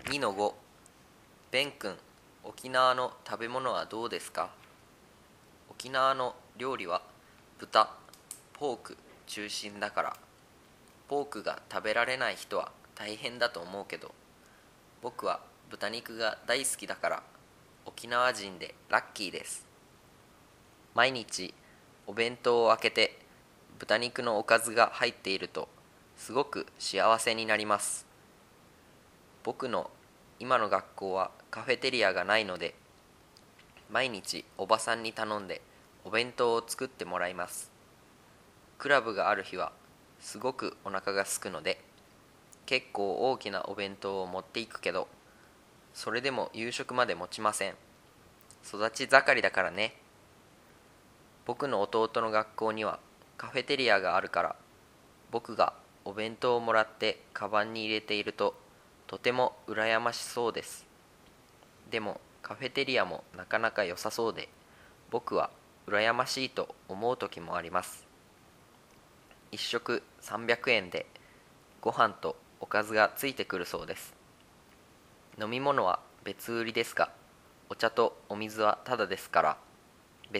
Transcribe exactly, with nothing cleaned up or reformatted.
にのご。ベン君、沖縄の食べ物はどうですか？沖縄の料理は豚、ポーク中心だから、ポークが食べられない人は大変だと思うけど、僕は豚肉が大好きだから沖縄人でラッキーです。毎日お弁当を開けて豚肉のおかずが入っているとすごく幸せになります。僕の今の学校はカフェテリアがないので、毎日おばさんに頼んでお弁当を作ってもらいます。クラブがある日はすごくお腹が空くので、結構大きなお弁当を持っていくけど、それでも夕食まで持ちません。育ち盛りだからね。僕の弟の学校にはカフェテリアがあるから、僕がお弁当をもらってカバンに入れているととても羨ましそうです。でもカフェテリアもなかなか良さそうで、僕は羨ましいと思う時もあります。一食さんびゃくえんでご飯とおかずがついてくるそうです。飲み物は別売りですが、お茶とお水はタダですから、